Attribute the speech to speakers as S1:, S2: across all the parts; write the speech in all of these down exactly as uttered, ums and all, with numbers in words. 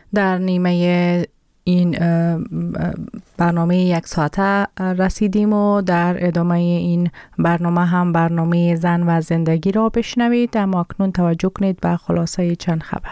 S1: در نیمه این برنامه یک ساعته رسیدیم و در ادامه این برنامه هم برنامه زن و زندگی را بشنوید. اما اکنون توجه کنید به خلاصه چند خبر.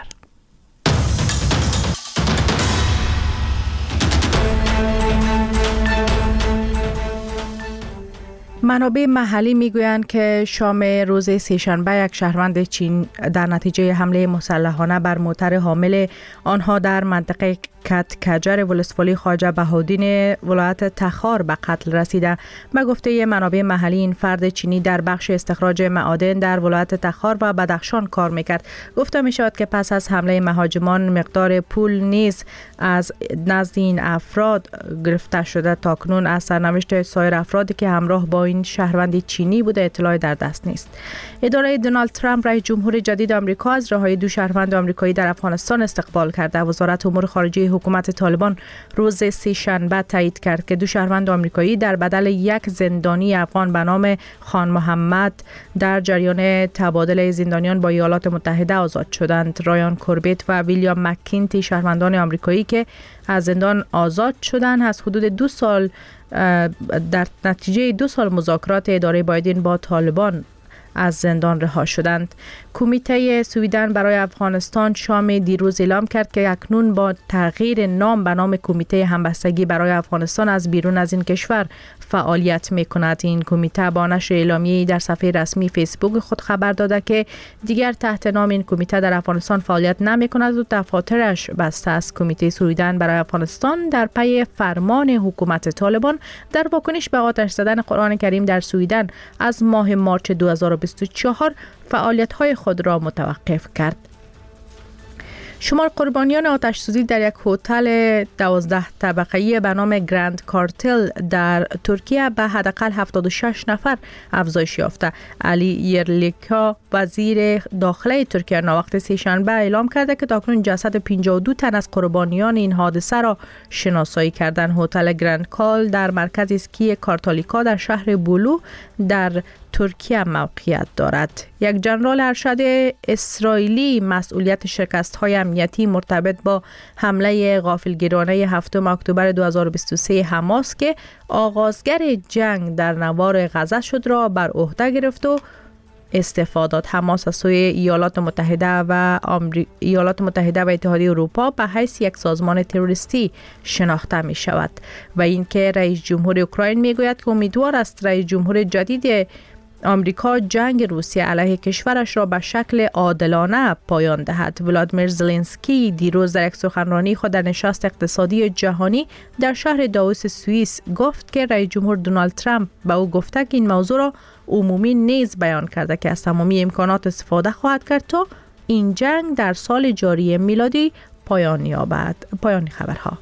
S1: منابع محلی میگویند که شام روز سه‌شنبه یک شهروند چین در نتیجه حمله مسلحانه بر موتر حامل آنها در منطقه کت کجر ولسوالی خواجه بهاءالدین ولایت تخار به قتل رسیده. به گفته منابع محلی این فرد چینی در بخش استخراج معادن در ولایت تخار و بدخشان کار میکرد. گفته می شود که پس از حمله مهاجمان مقدار پول نیز از نزد این افراد گرفته شده. تاکنون از سرنوشت سایر افرادی که همراه با این شهروند چینی بوده اطلاعی در دست نیست. اداره دونالد ترامپ رئیس جمهور جدید آمریکا از رهایی دو شهروند آمریکایی در افغانستان استقبال کرده. وزارت امور خارجه حکومت طالبان روز سه‌شنبه تایید کرد که دو شهروند آمریکایی در بدل یک زندانی افغان به نام خان محمد در جریان تبادل زندانیان با ایالات متحده آزاد شدند. رایان کوربت و ویلیام مکینتی شهروندان آمریکایی که از زندان آزاد شدند از حدود دو سال در نتیجه دو سال مذاکرات اداره بایدن با طالبان از زندان رها شدند. کمیته سویدن برای افغانستان شام دیروز اعلام کرد که اکنون با تغییر نام به نام کمیته همبستگی برای افغانستان از بیرون از این کشور فعالیت می‌کند. این کمیته با نشر اعلامیه‌ای در صفحه رسمی فیسبوک خود خبر داده که دیگر تحت نام این کمیته در افغانستان فعالیت نمی‌کند و دفاترش بسته است. کمیته سویدن برای افغانستان در پی فرمان حکومت طالبان در واکنش به آتش زدن قرآن کریم در سویدن از ماه مارچ دو هزار و بیست و چهار فعالیت‌های خود را متوقف کرد. شمار قربانیان آتش سوزی در یک هتل دوازده طبقه‌ای به نام گرند کارتل در ترکیه به حداقل هفتاد و شش نفر افزایش یافته. علی یرلیکا وزیر داخله ترکیه ناوقت سه‌شنبه اعلام کرده که تاکنون جسد پنجاه و دو تن از قربانیان این حادثه را شناسایی کردند. هتل گرند کال در مرکز اسکی کارتالیکا در شهر بولو در ترکیه موقعیت دارد. یک جنرال ارشد اسرائیلی مسئولیت شکست‌های امنیتی مرتبط با حمله غافلگیرانه هفتم اکتبر دو هزار و بیست و سه حماس که آغازگر جنگ در نوار غزه شد را بر عهده گرفت و استعفا داد. حماس از سوی ایالات متحده و آمری... ایالات متحده و اتحادیه اروپا به حیث یک سازمان تروریستی شناخته می شود و اینکه رئیس جمهور اوکراین می گوید که امیدوار است رئیس جمهور جدید آمریکا جنگ روسیه علیه کشورش را به شکل عادلانه پایان دهد. ولادیمیر زلنسکی دیروز در یک سخنرانی خود در نشست اقتصادی جهانی در شهر داووس سوئیس گفت که رئیس جمهور دونالد ترامپ به او گفته که این موضوع را عمومی نیز بیان کرده که از تمامی امکانات استفاده خواهد کرد تا این جنگ در سال جاری میلادی پایان یابد. پایان خبرها.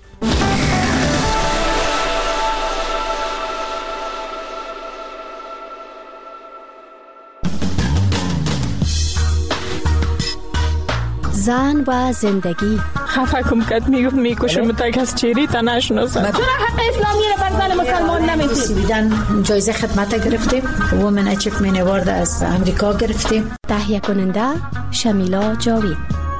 S2: زن و زندگی.
S3: خفه کم کد میگفت میکشم تک از چیری تا نشناسم.
S4: چرا حق اسلامی رو بر زن مسلمان نمیدید؟
S5: سویدن جایزه خدمت گرفتیم. وومن اچیومنت اوارد از امریکا گرفتیم.
S2: تهیه کننده شمیلا جاوید.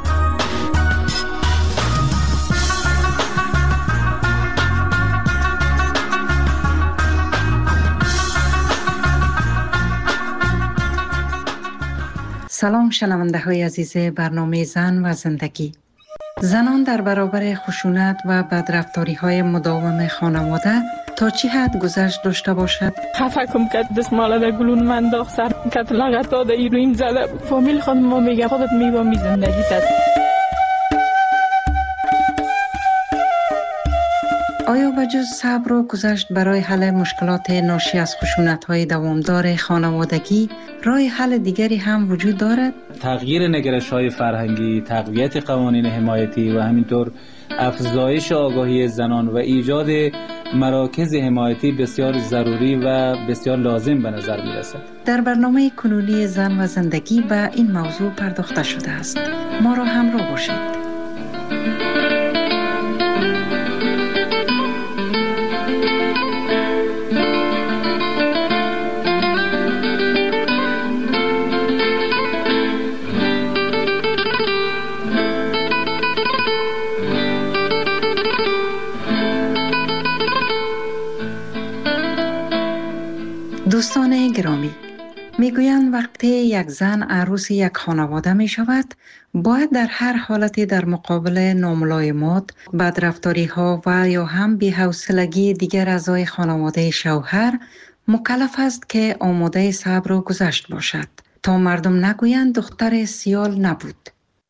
S6: سلام شنونده های عزیز برنامه زن و زندگی. زنان در برابر خشونت و بدرفتاری های مداوم خانواده تا چی حد گذشت داشته باشد؟
S3: خفه کم کد دستماله در گلون من داخت سر کت لغت داده ای رویم زده بود. فامیل خود ما میگه خودت میبامی زندگی تد.
S6: آیا بجز صبر و گذشت برای حل مشکلات ناشی از خشونت‌های دوامدار خانوادگی راه حل دیگری هم وجود دارد؟
S7: تغییر نگرش‌های فرهنگی، تقویت قوانین حمایتی و همینطور افزایش آگاهی زنان و ایجاد مراکز حمایتی بسیار ضروری و بسیار لازم به نظر می‌رسد.
S6: در برنامه کنونی زن و زندگی به این موضوع پرداخته شده است. ما را همراه باشید. دوستان گرامی، میگویند وقتی یک زن عروس یک خانواده می شود، باید در هر حالتی در مقابل ناملایمات، بدرفتاری ها و یا هم بی‌حوصلگی دیگر اعضای خانواده شوهر مکلف است که آماده صبر و گذشت باشد تا مردم نگویند دختر سیال نبود.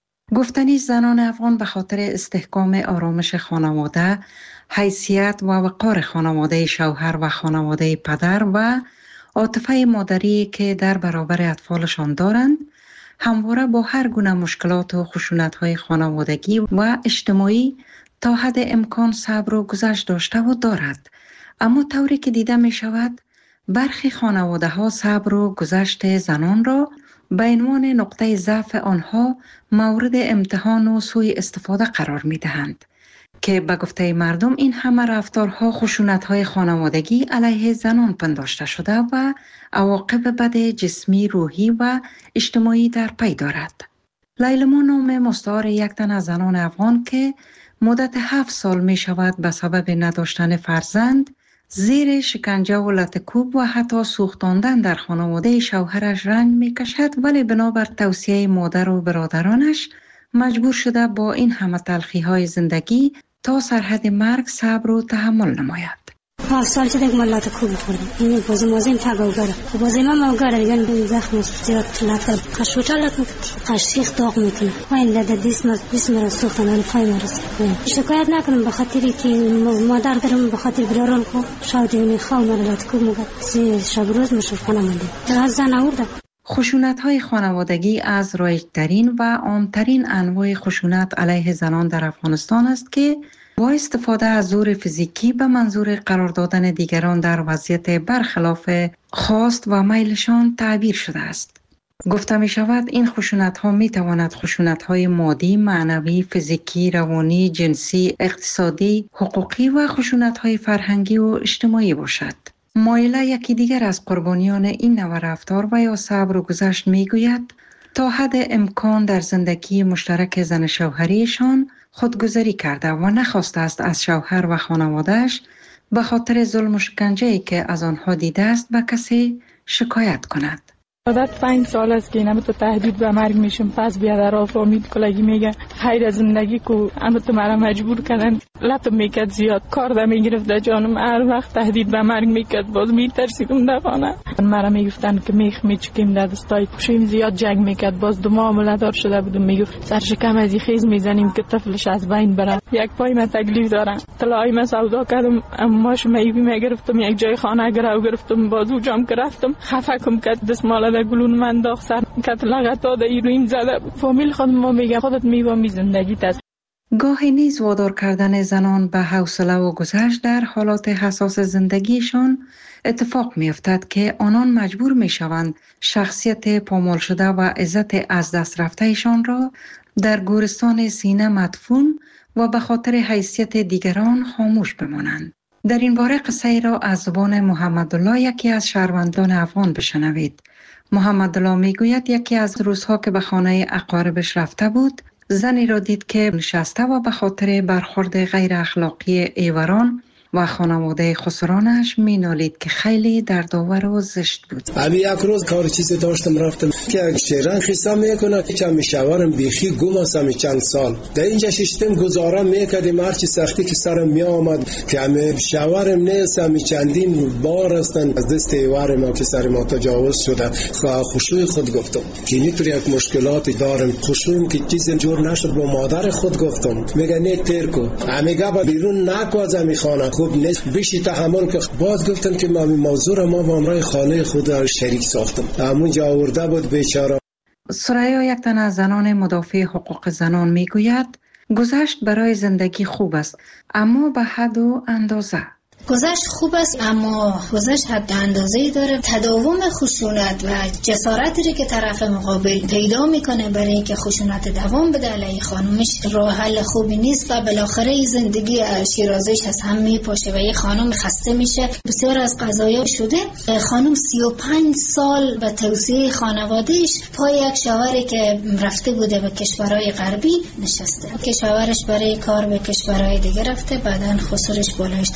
S6: گفتنی زنان افغان به خاطر استحکام آرامش خانواده، حیثیت و وقار خانواده شوهر و خانواده پدر و عاطفه مادری که در برابر اطفالشان دارند، همواره با هر گونه مشکلات و خشونت‌های خانوادگی و اجتماعی تا حد امکان صبر و گذشت داشته و دارد. اما طوری که دیده می شود، برخی خانواده ها صبر و گذشت زنان را به عنوان نقطه ضعف آنها مورد امتحان و سوء استفاده قرار می دهند که به گفته مردم این همه رفتارها خشونت‌های خانوادگی علیه زنان پنداشته شده و عواقب بد جسمی، روحی و اجتماعی در پی دارد. لیلما نام مستعار یک تن از زنان افغان که مدت هفت سال می شود به سبب نداشتن فرزند زیر شکنجه و لطکوب و حتی سوختاندن در خانواده شوهرش رنج می کشد، ولی بنابر توصیه مادر و برادرانش مجبور شده با این همه تلخی های زندگی تا سرحد مرگ صبر و تحمل نماید.
S8: هفت سال شده که من لطکوب خوردم. این بازی مازیم تگاوگره. بازی من موگره دیگه به زخم زیاد لطکوب. خشوچه لطکوب. خشیخ داغ میکنه. و این لده دیس مر دیس مر سوختن ولی پای مرس. شکایت نکنم به خاطری که مادر دارم، به خاطر برارم کو شاید این خال مر لطکوب میگه. سی شب روز مشرف کنم من. در زن آورده.
S6: خشونت‌های خانوادگی از رایج‌ترین و عام‌ترین انواع خشونت علیه زنان در افغانستان است که با استفاده از زور فیزیکی به منظور قرار دادن دیگران در وضعیت برخلاف خواست و میلشان تعبیر شده است. گفته می شود این خشونت‌ها می تواند خشونت‌های مادی، معنوی، فیزیکی، روانی، جنسی، اقتصادی، حقوقی و خشونت‌های فرهنگی و اجتماعی باشد. مایله یکی دیگر از قربانیان این نوع رفتار و یا صبر و گذشت می گوید تا حد امکان در زندگی مشترک زن شوهریشان خودگذری کرده و نخواسته است از شوهر و خانوادهش به خاطر ظلم و شکنجه‌ای که از آنها دیده است به کسی شکایت کند.
S3: عادت پنج سال است که اینم تو تهدید به مرگ میشم، پس بیادر آفامید کلگی میگه خیر زندگی کو اما تو مرا مجبور کردن، لطم میکرد زیاد کار ده میگرفت در جانم، هر وقت تهدید به مرگ میکرد، باز میترسیدم دفانه مرا میگفتن که میخ میچکیم در دستای کشیم، زیاد جنگ میکرد، باز دو ماه عملدار شده بودم، میگفت سرشکم از خیز میزنیم که طفلش از بین بره. یک پای من تکلیف دارم، طلای من سودا کردم، اماش میوی میگرفتم، یک جای خانه گرو گرفتم، بازو جام گرفتم، خفکم کرد دستمال در گلون من داغ سر کت لغتا در ایرویم زده. فامیل خودم ما میگه خودت میوامی زندگیت است.
S6: گاهی نیز وادار کردن زنان به حوصله و گذشت در حالات حساس زندگیشان اتفاق میافتد که آنان مجبور میشوند شخصیت پامال شده و عزت از دست رفتهشان را در گورستان سینه مدفون و به خاطر حیثیت دیگران خاموش بمانند. در این باره قصه ای را از زبان محمدالله، یکی از شهروندان افغان، بشنوید. محمدالله میگوید یکی از روزها که به خانه اقاربش رفته بود، زنی را دید که نشسته و به خاطر برخورد غیر اخلاقی ایوران و خانواده خسرانش می نالید که خیلی دردآور و زشت بود.
S9: امی یک روز کار چیزی داشتم رفتم که یک شیران خیسا میکنه که می شوارم بیخی گم هستم چند سال در اینجا ششتم گزاره میکردیم، هرچی سختی که سرم می آمد که امی شوارم نیستم چندین بار هستن از دست ایوار ما که سر ما تجاوز شده. خشوع خود گفتم که اینطور یک مشکلاتی دارم، خشوعم که چیزی جور نشد، با مادر خود گفتم، میگه نه تیر کو امی گابا بیرون نکو از امی خانه خوب نیست، بیشی تحمل که باز گفتن که ما موضوع را ما با امرای خانه خود شریک ساختم، همونجا آورده بود بیچاره.
S6: سریا، یک تن از زنان مدافع حقوق زنان، میگوید گذشت برای زندگی خوب است اما به حد و اندازه.
S5: گذشت خوب است اما گذشت حد اندازه‌ای داره. تداوم خشونت و جسارتی که طرف مقابل پیدا میکنه برای اینکه خشونت دوام بده علیه خانمش راه حل خوبی نیست و بالاخره زندگی شیرازش از هم میپاشه و یه خانم خسته میشه. بسیار از قضایا شده خانم سی و پنج سال به توصیه خانوادهش پای یک شوهری که رفته بوده به کشورهای غربی نشسته که شوهرش برای کار به کشورهای دیگه رفته، بعدن خسرش بالایش تجاوز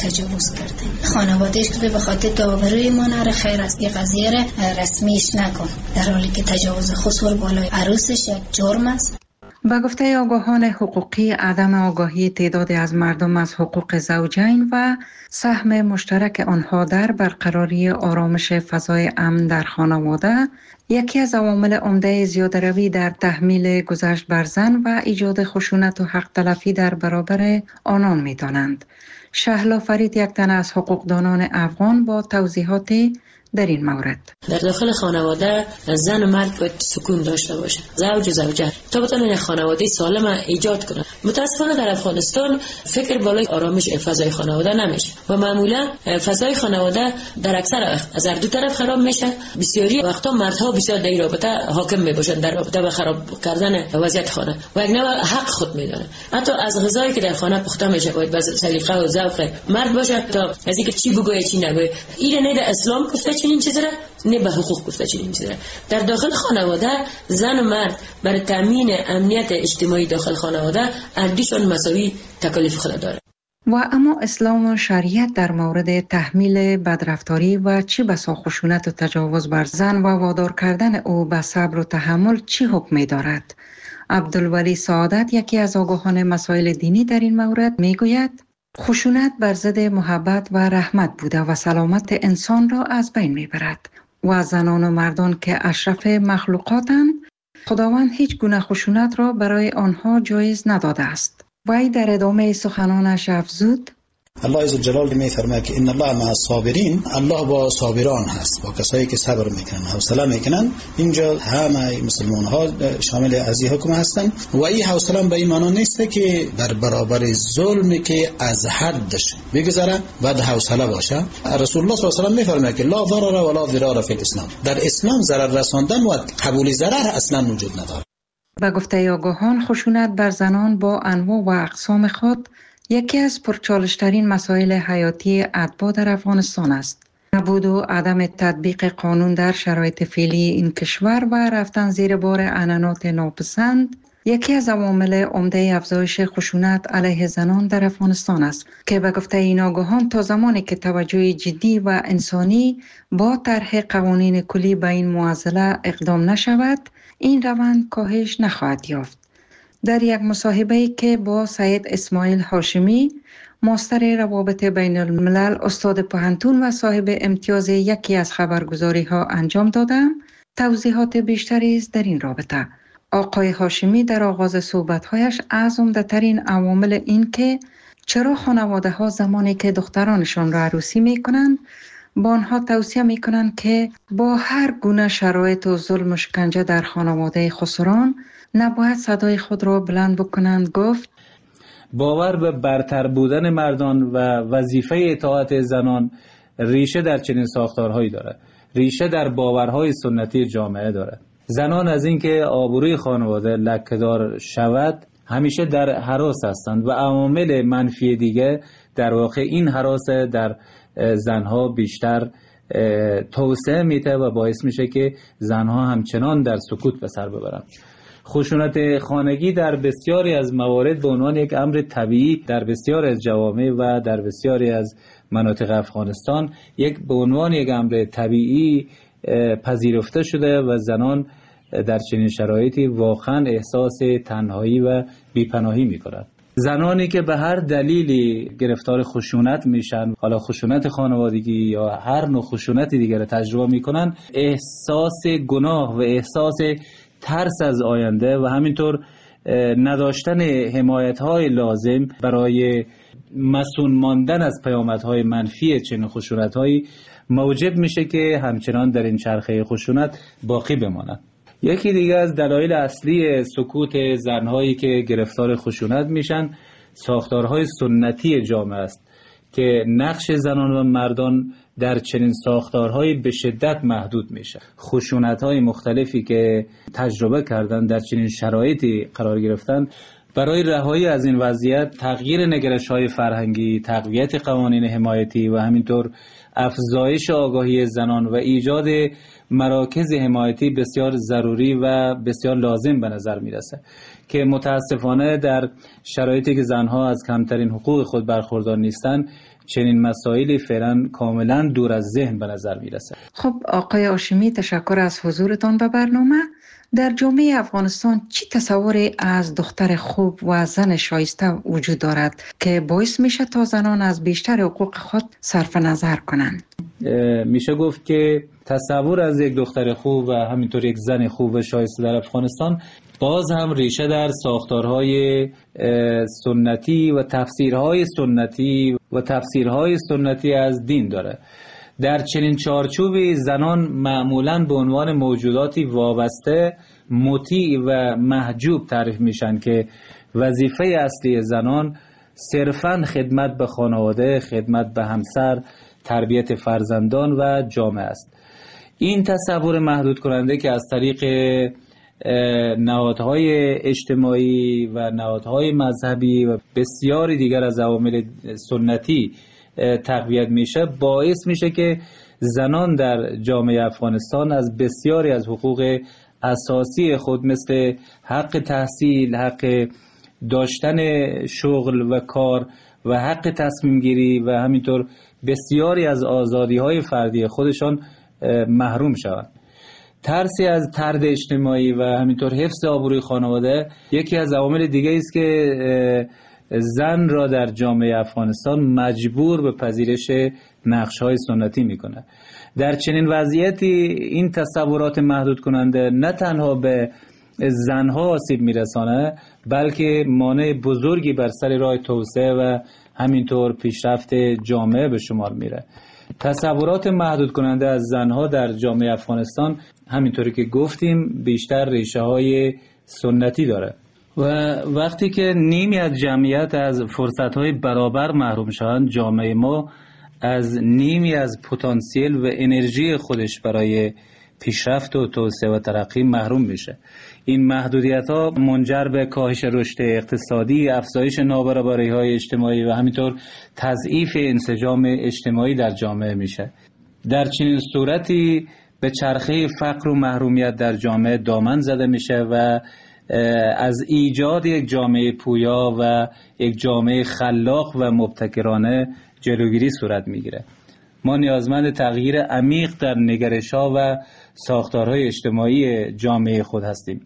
S5: تجاوز کرده. خانوادهش که به خاطر داوری ما نره خیر است این قضیه را رسمیش نکن، در حالی که تجاوز خصوص بالای عروسش یک جرم است.
S6: به گفته آگاهان حقوقی، عدم آگاهی تعدادی از مردم از حقوق زوجین و سهم مشترک آنها در برقراری آرامش فضای امن در خانواده یکی از عوامل عمده زیاده‌روی در تحمیل گذشت بر زن و ایجاد خشونت و حق تلفی در برابر آنان می‌دانند. شهلا فرید، یک تن از حقوقدانان افغان، با توضیحاتی در این مورد.
S10: در داخل خانواده زن و مرد باید سکون داشته باشه، زوج و زوجه، تا بتونن خانواده سالم ایجاد کنن. متاسفانه در افغانستان فکر بالای آرامش فضای خانواده نمیشه و معمولا فضای خانواده در اکثر وقت از هر دو طرف خراب میشه. بسیاری وقتا مردها بسیار در این رابطه حاکم میباشن، در رابطه به خراب کردن وضعیت خانه و یک نوع حق خود میدانه. حتی از غذایی که در خانه پخته میشه باید به سلیقه و ذوق مرد باشه تا از اینکه چی بگویه چی نگویه. این نه در اسلام گفته چنین چیزی را، نه به حقوق گفته چنین چیزی را. در داخل خانواده زن و مرد برای تامین امنیت اجتماعی داخل خانواده اردیشون مساوی تکالیف خود داره.
S6: و اما اسلام و شریعت در مورد تحمیل بدرفتاری و چه بسا خشونت و تجاوز بر زن و وادار کردن او به صبر و تحمل چی حکم می دارد؟ عبدالولی سعادت، یکی از آگاهان مسائل دینی، در این مورد می گوید خشونت بر ضد محبت و رحمت بوده و سلامت انسان را از بین می برد و زنان و مردان که اشرف مخلوقاتند، خداوند هیچ گونه خشونت را برای آنها جایز نداده است. وی در ادامه سخنانش افزود:
S11: الله عزوجل می‌فرماید که ان الله مع الصابرین، الله با صابران هست، با کسایی که صبر میکنن، حوصله میکنن. اینجا همه مسلمان ها شامل از این حکم هستن و این حوصله به این معنی نیست که در برابر ظلمی که از حدش بگذره بعد حوصله باشه. رسول الله صلی الله علیه و آله می‌فرماید که لا ضرر ولا ضرار فی الاسلام، در اسلام ضرر رساندن و قبول ضرر اصلا وجود نداره.
S6: به گفته آگاهان، خشونت بر زنان با انواع و اقسام خود یکی از پرچالشترین مسائل حیاتی اتباع در افغانستان است. نبود و عدم تطبیق قانون در شرایط فعلی این کشور و رفتن زیر بار عنعنات ناپسند یکی از عوامل عمده افزایش خشونت علیه زنان در افغانستان است که به گفته این آگاهان تا زمانی که توجه جدی و انسانی با طرح قوانین کلی به این معضله اقدام نشود، این روند کاهش نخواهد یافت. در یک مصاحبه‌ای که با سید اسماعیل هاشمی، ماستر روابط بین الملل، استاد پوهنتون و صاحب امتیاز یکی از خبرگزاری ها انجام دادم، توضیحات بیشتری در این رابطه. آقای هاشمی در آغاز صحبت‌هایش از عمده‌ترین عوامل این که چرا خانواده ها زمانی که دخترانشان را عروسی می‌کنند با آنها توصیه می‌کنند که با هر گونه شرایط و ظلم و شکنجه در خانواده خسران نباید صدای خود را بلند بکنند، گفت:
S7: باور به برتر بودن مردان و وظیفه اطاعت زنان ریشه در چنین ساختارهایی دارد. ریشه در باورهای سنتی جامعه دارد. زنان از اینکه آبروی خانواده لکه‌دار شود همیشه در هراس هستند و عوامل منفی دیگه در واقع این هراس در زنها بیشتر توسعه میده و باعث میشه که زنها همچنان در سکوت به سر ببرند. خشونت خانگی در بسیاری از موارد به عنوان یک امر طبیعی در بسیاری از جوامع و در بسیاری از مناطق افغانستان یک به عنوان یک امر طبیعی پذیرفته شده و زنان در چنین شرایطی واقعا احساس تنهایی و بیپناهی می‌کنند. زنانی که به هر دلیلی گرفتار خشونت میشن، حالا خشونت خانوادگی یا هر نوع خشونت دیگر تجربه میکنن، احساس گناه و احساس ترس از آینده و همینطور نداشتن حمایت‌های لازم برای مسئول ماندن از پیامدهای منفی چنین خشونت‌هایی موجب میشه که همچنان در این چرخه خشونت باقی بمانند. یکی دیگه از دلایل اصلی سکوت زنهایی که گرفتار خشونت میشن ساختارهای سنتی جامعه است که نقش زنان و مردان در چنین ساختارهایی به شدت محدود میشه. خشونت‌های مختلفی که تجربه کردن در چنین شرایطی قرار گرفتن، برای رهایی از این وضعیت تغییر نگرش‌های فرهنگی، تقویت قوانین حمایتی و همینطور افزایش آگاهی زنان و ایجاد مراکز حمایتی بسیار ضروری و بسیار لازم به نظر میرسه که متاسفانه در شرایطی که زنها از کمترین حقوق خود برخوردار نیستند چنین مسائلی فعلا کاملا دور از ذهن به نظر میرسه.
S6: خب آقای هاشمی، تشکر از حضورتان به برنامه. در جامعه افغانستان چی تصوری از دختر خوب و زن شایسته وجود دارد که باعث میشه تا زنان از بیشتر حقوق خود صرف نظر کنند؟
S7: میشه گفت که تصور از یک دختر خوب و همینطور یک زن خوب و شایسته در افغانستان باز هم ریشه در ساختارهای سنتی و تفسیرهای سنتی و تفسیرهای سنتی از دین داره. در چنین چارچوبی زنان معمولاً به عنوان موجوداتی وابسته، مطیع و محجوب تعریف میشن که وظیفه اصلی زنان صرفاً خدمت به خانواده، خدمت به همسر، تربیت فرزندان و جامعه است. این تصور محدود کننده که از طریق نهادهای اجتماعی و نهادهای مذهبی و بسیاری دیگر از عوامل سنتی تقویت میشه، باعث میشه که زنان در جامعه افغانستان از بسیاری از حقوق اساسی خود مثل حق تحصیل، حق داشتن شغل و کار و حق تصمیم گیری و همینطور بسیاری از آزادی های فردی خودشان محروم شوند. ترسی از طرد اجتماعی و همینطور حفظ آبروی خانواده یکی از عوامل دیگه است که زن را در جامعه افغانستان مجبور به پذیرش نقش‌های سنتی میکنه. در چنین وضعیتی این تصورات محدود کننده نه تنها به زنها آسیب میرسانه، بلکه مانع بزرگی بر سر راه توسعه و همینطور پیشرفت جامعه به شمار میره. تصورات محدود کننده از زنها در جامعه افغانستان همینطوری که گفتیم بیشتر ریشه های سنتی داره و وقتی که نیمی از جمعیت از فرصت‌های برابر محروم شوند، جامعه ما از نیمی از پتانسیل و انرژی خودش برای پیشرفت و توسعه و ترقی محروم میشه. این محدودیت‌ها منجر به کاهش رشد اقتصادی، افزایش نابرابری‌های اجتماعی و همینطور تضعیف انسجام اجتماعی در جامعه میشه. در چنین صورتی به چرخه فقر و محرومیت در جامعه دامن زده میشه و از ایجاد یک جامعه پویا و یک جامعه خلاق و مبتکرانه جلوگیری صورت میگیره. ما نیازمند تغییر عمیق در نگرش‌ها و ساختارهای اجتماعی جامعه خود هستیم.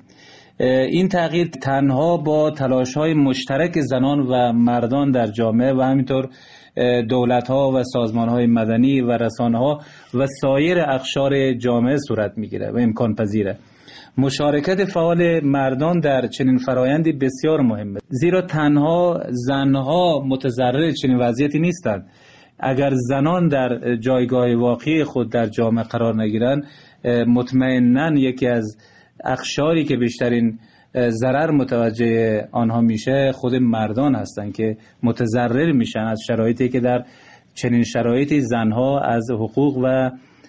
S7: این تغییر تنها با تلاش‌های مشترک زنان و مردان در جامعه و همینطور دولت‌ها و سازمان‌های مدنی و رسانه‌ها و سایر اقشار جامعه صورت میگیره و امکان پذیره. مشارکت فعال مردان در چنین فرایندی بسیار مهمه، زیرا تنها زنها متضرر چنین وضعیتی نیستند. اگر زنان در جایگاه واقعی خود در جامعه قرار نگیرند، مطمئناً یکی از اقشاری که بیشترین ضرر متوجه آنها میشه خود مردان هستند که متضرر میشن از شرایطی که در چنین شرایطی زنها از حقوق و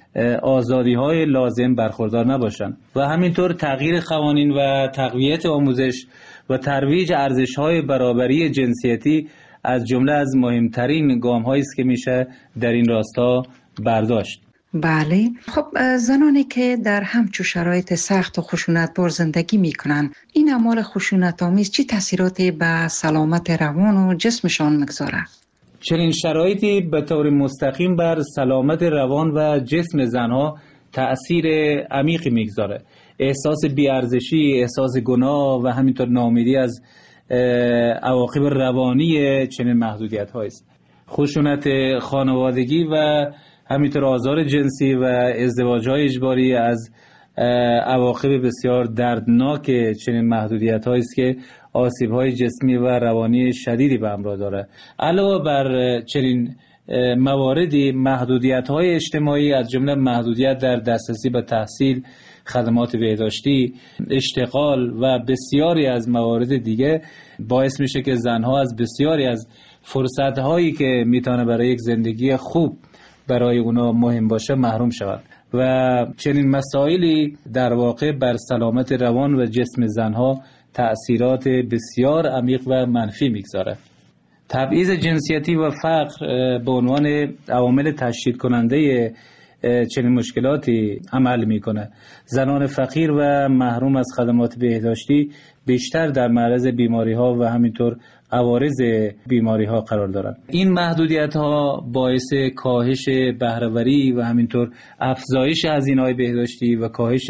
S7: آزادی های لازم برخوردار نباشند. و همینطور تغییر قوانین و تقویت آموزش و ترویج ارزش های برابری جنسیتی از جمله از مهمترین گام هایی است که میشه در این راستا برداشت.
S6: بله، خب زنانی که در همچو شرایط سخت و خشونت‌بار زندگی میکنن، این اعمال خشونت‌آمیز چه تاثیراتی به سلامت روان و جسمشان میگذاره؟
S7: چنین شرایطی به طور مستقیم بر سلامت روان و جسم زنها تأثیر عمیقی میگذاره. احساس بی‌ارزشی، احساس گناه و همینطور ناامیدی از عواقب روانی چنین محدودیت‌هایی است. خشونت خانوادگی و همینطور آزار جنسی و ازدواج‌های اجباری از عواقب بسیار دردناک چنین محدودیت‌هایی است که آسیب‌های جسمی و روانی شدیدی به همراه داره. علاوه بر چنین مواردی، محدودیت‌های اجتماعی از جمله محدودیت در دسترسی به تحصیل، خدمات بهداشتی، اشتغال و بسیاری از موارد دیگه باعث میشه که زنها از بسیاری از فرصت‌هایی که میتونه برای یک زندگی خوب برای اونا مهم باشه محروم شود و چنین مسائلی در واقع بر سلامت روان و جسم زنها تأثیرات بسیار عمیق و منفی میگذاره. تبعیض جنسیتی و فقر به عنوان عوامل تشدید کننده چنین مشکلاتی عمل میکنه. زنان فقیر و محروم از خدمات بهداشتی بیشتر در معرض بیماری ها و همینطور عوارض بیماری ها قرار دارند. این محدودیت ها باعث کاهش بهره‌وری و همینطور افزایش هزینه‌های بهداشتی و کاهش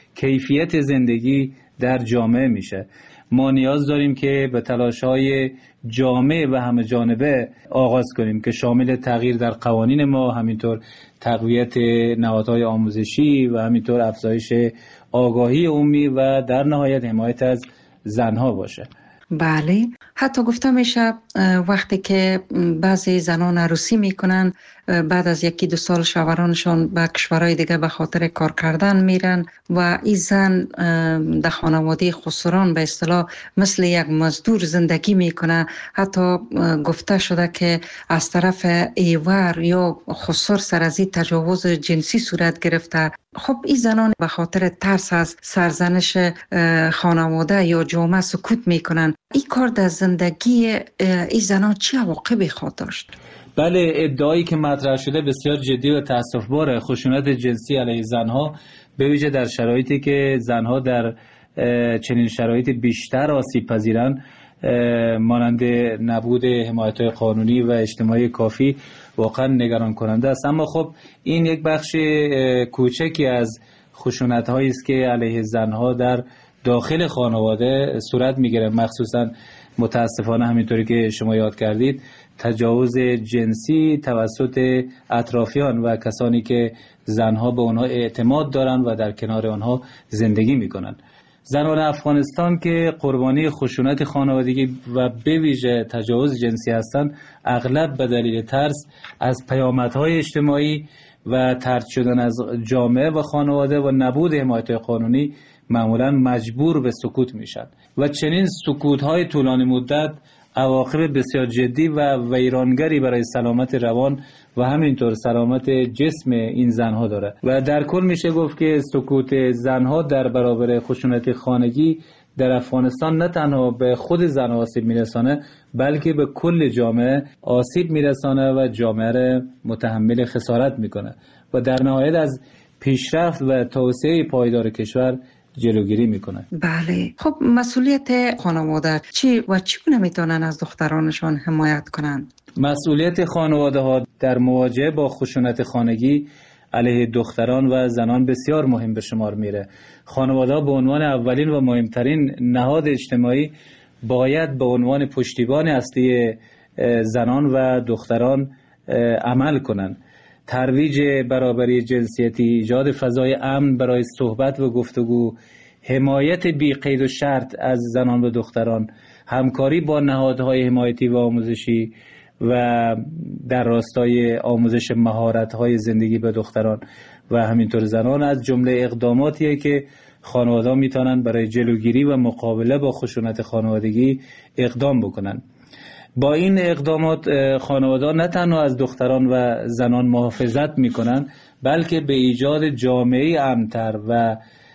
S7: کیفیت زندگی در جامعه میشه. ما نیاز داریم که به تلاش‌های جامع و همه جانبه آغاز کنیم که شامل تغییر در قوانین ما، همینطور تقویت نهادهای آموزشی و همینطور افزایش آگاهی عمومی و در نهایت حمایت از زنها باشه.
S6: بله، حتی گفته میشه وقتی که بعضی زنان عروسی میکنن بعد از یکی دو سال شوهرانشون به کشورهای دیگه به خاطر کار کردن میرن و این زن در خانواده خسران به اصطلاح مثل یک مزدور زندگی میکنه. حتی گفته شده که از طرف ایور یا خسر سر از این تجاوز جنسی صورت گرفته. خب این زنان به خاطر ترس از سرزنش خانواده یا جامعه سکوت میکنن. این کار در زندگی این زنان چه عواقبی خواهد داشت؟
S7: بله، ادعایی که مطرح شده بسیار جدی و تأسف‌باره. خشونت جنسی علیه زنها به ویژه در شرایطی که زنها در چنین شرایطی بیشتر آسیب پذیرند، مانند نبود حمایت‌های قانونی و اجتماعی کافی، واقعا نگران کننده است. اما خب این یک بخش کوچکی از خشونت‌هایی است که علیه زنها در داخل خانواده صورت می‌گیره، مخصوصا متاسفانه همینطوری که شما یاد کردید تجاوز جنسی توسط اطرافیان و کسانی که زنها به آنها اعتماد دارند و در کنار آنها زندگی میکنند. زنان افغانستان که قربانی خشونت خانوادگی و به ویژه تجاوز جنسی هستند، اغلب به دلیل ترس از پیامدهای اجتماعی و طرد شدن از جامعه و خانواده و نبود حمایت قانونی معمولا مجبور به سکوت میشن و چنین سکوت‌های طولانی مدت عواقب بسیار جدی و ویرانگری برای سلامت روان و همینطور سلامت جسم این زنها داره و در کل میشه گفت که سکوت زنها در برابر خشونت خانگی در افغانستان نه تنها به خود زن آسیب میرسانه، بلکه به کل جامعه آسیب میرسانه و جامعه را متحمل خسارت میکنه و در نهایت از پیشرفت و توسعه پایدار کشور جلوگیری میکنه.
S6: بله، خب مسئولیت خانواده چی و چگونه میتونن از دخترانشان حمایت کنند؟
S7: مسئولیت خانواده ها در مواجهه با خشونت خانگی علیه دختران و زنان بسیار مهم به شمار میره. خانواده ها به عنوان اولین و مهمترین نهاد اجتماعی باید به عنوان پشتیبان اصلی زنان و دختران عمل کنند. ترویج برابری جنسیتی، ایجاد فضای امن برای صحبت و گفتگو، حمایت بی قید و شرط از زنان و دختران، همکاری با نهادهای حمایتی و آموزشی و در راستای آموزش مهارت‌های زندگی به دختران و همینطور زنان از جمله اقداماتیه که خانواده‌ها میتونن برای جلوگیری و مقابله با خشونت خانوادگی اقدام بکنن. با این اقدامات خانواده‌ها نه تنها از دختران و زنان محافظت میکنن، بلکه به ایجاد جامعه امن‌تر و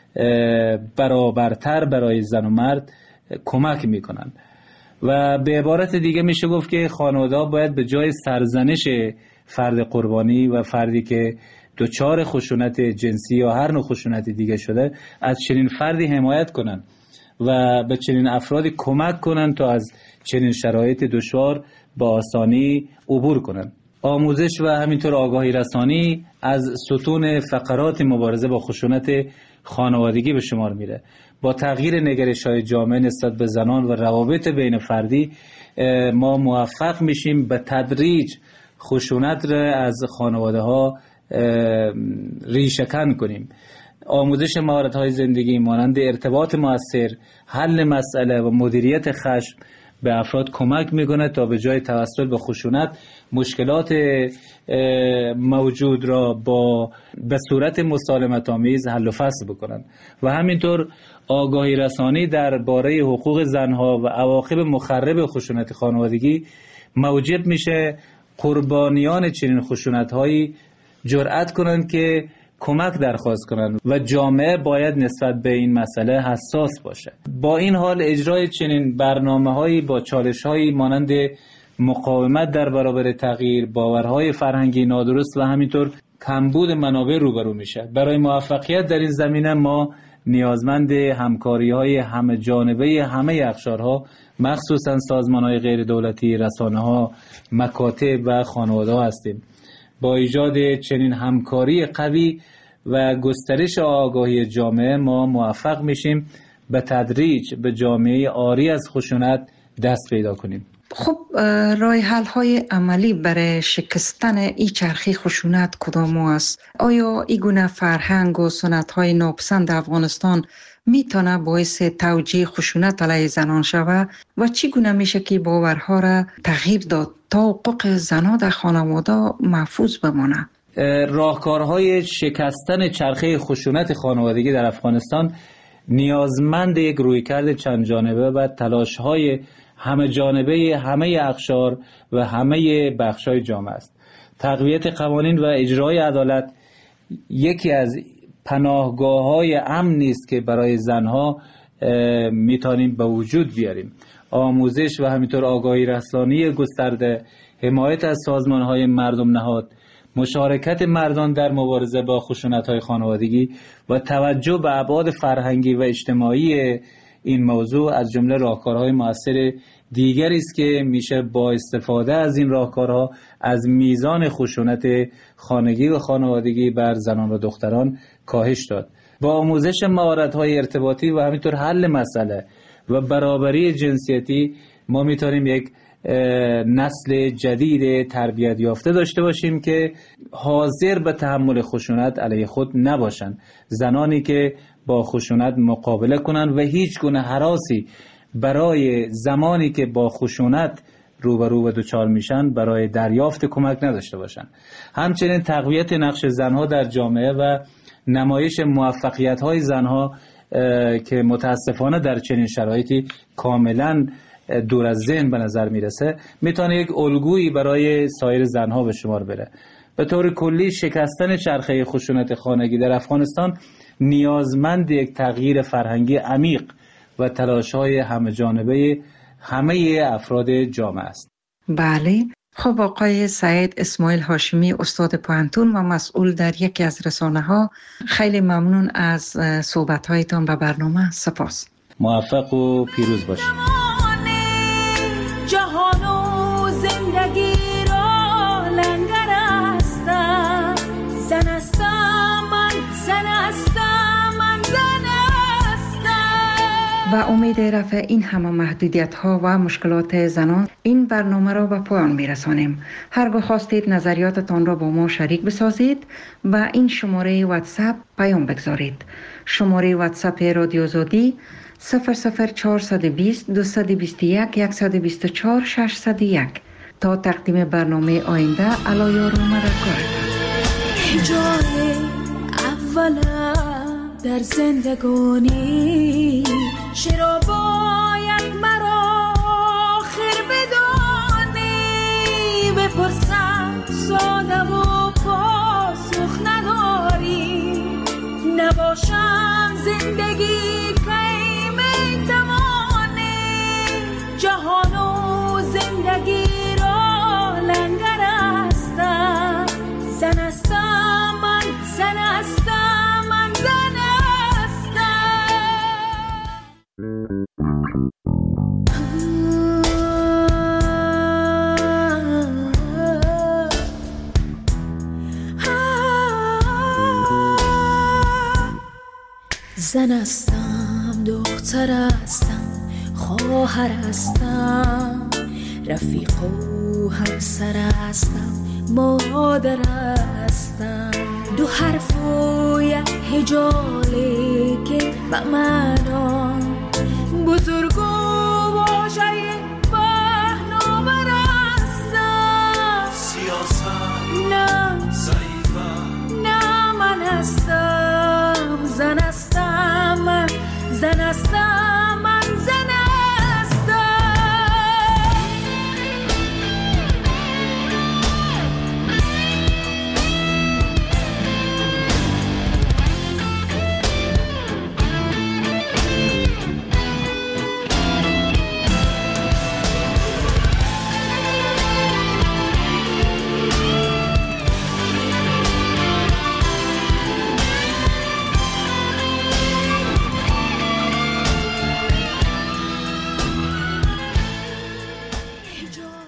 S7: برابرتر برای زن و مرد کمک میکنن. و به عبارت دیگه میشه گفت که خانواده‌ها باید به جای سرزنش فرد قربانی و فردی که دچار خشونت جنسی یا هر نوع خشونت دیگه شده از چنین فردی حمایت کنن و به چنین افرادی کمک کنن تا از چنین شرایط دشوار با آسانی عبور کنن. آموزش و همینطور آگاهی رسانی از ستون فقرات مبارزه با خشونت خانوادگی به شمار میره. با تغییر نگرش‌های جامعه نسبت به زنان و روابط بین فردی ما موفق میشیم به تدریج خشونت را از خانواده ها ریشه‌کن کنیم. آموزش مهارت‌های زندگی مانند ارتباط مؤثر، حل مسئله و مدیریت خشم به افراد کمک میکنه تا به جای توسل به خشونت مشکلات موجود را با به صورت مسالمت آمیز حل و فصل بکنن و همینطور آگاهی رسانی درباره حقوق زنها و عواقب مخرب خشونت خانوادگی موجب میشه قربانیان چنین خشونت‌هایی جرأت کنند که کمک درخواست کنند و جامعه باید نسبت به این مسئله حساس باشه. با این حال اجرای چنین برنامه‌هایی با چالش‌هایی مانند مقاومت در برابر تغییر، باورهای فرهنگی نادرست و همینطور کمبود منابع روبرو میشه. برای موفقیت در این زمینه ما نیازمند همکاری های همه جانبه همه اقشارها، مخصوصا سازمان های غیر دولتی، رسانه ها، مکاتب و خانواده ها هستیم. با ایجاد چنین همکاری قوی و گسترش آگاهی جامعه ما موفق میشیم به تدریج به جامعه عاری از خشونت دست پیدا کنیم.
S6: خب راه حل های عملی برای شکستن این چرخه خشونت کدام است؟ آیا این گونه فرهنگ و سنت های ناپسند افغانستان میتونه باعث توجیه خشونت علیه زنان شود و چی گونه میشه که باورها را تغییر داد تا حقوق زنان در خانواده محفوظ بمانه؟
S7: راهکارهای شکستن چرخه خشونت خانوادگی در افغانستان نیازمند یک رویکرد چند جانبه و تلاش‌های همه جانبه همه اقشار و همه بخش‌های جامعه است. تقویت قوانین و اجرای عدالت یکی از پناهگاه‌های امنی است که برای زنها میتونیم به وجود بیاریم. آموزش و همینطور آگاهی رسانی گسترده، حمایت از سازمان‌های مردم نهاد، مشارکت مردان در مبارزه با خشونت‌های خانوادگی و توجه به ابعاد فرهنگی و اجتماعی این موضوع از جمله راهکارهای مؤثر دیگری است که میشه با استفاده از این راهکارها از میزان خشونت خانگی و خانوادگی بر زنان و دختران کاهش داد. با آموزش مهارت‌های ارتباطی و همینطور حل مسئله و برابری جنسیتی ما میتونیم یک نسل جدید تربیت یافته داشته باشیم که حاضر به تحمل خشونت علیه خود نباشند. زنانی که با خشونت مقابله کنند و هیچ گونه هراسی برای زمانی که با خشونت روبرو و دچار میشن برای دریافت کمک نداشته باشند. همچنین تقویت نقش زنها در جامعه و نمایش موفقیت‌های زنها که متاسفانه در چنین شرایطی کاملا دور از ذهن به نظر میرسه میتونه یک الگویی برای سایر زنها به شمار بره. به طور کلی شکستن چرخه خشونت خانگی در افغانستان نیازمند یک تغییر فرهنگی عمیق و تلاش‌های همه جانبه همه افراد جامعه است.
S6: بله. خب آقای سعید اسماعیل هاشمی، استاد پوهنتون و مسئول در یکی از رسانه‌ها، خیلی ممنون از صحبت‌هایتان به برنامه. سپاس.
S7: موفق و پیروز باشید.
S12: جهان و زندگی را لنگر هستم، زن هستم من، زن هستم من، زن هستم.
S6: با امید رفع این همه محدودیت ها و مشکلات زنان این برنامه را به پایان می رسانیم. هرگاه خواستید نظریاتتان را با ما شریک بسازید با این شماره واتساپ پیام بگذارید. شماره واتساپ رادیو آزادی صفر صفر چهارصد و بیست دویست و بیست و یک صد و بیست و چهار ششصد و یک. تا تقدیم برنامه آینده علایار مرکار.
S12: جای اولم در زندگانی چرا باید مرا آخر بدانی؟ بپرسم ساده و پاسخ نداری. نباشم زندگی جهان و زندگی را لنگر هستم، زن هستم من، زن هستم من، زن هستم. زن هستم، دختر هستم، خواهر هستم، رفیق و همسر هستم، مادر هستم. دو حرف و یک هجاله که به من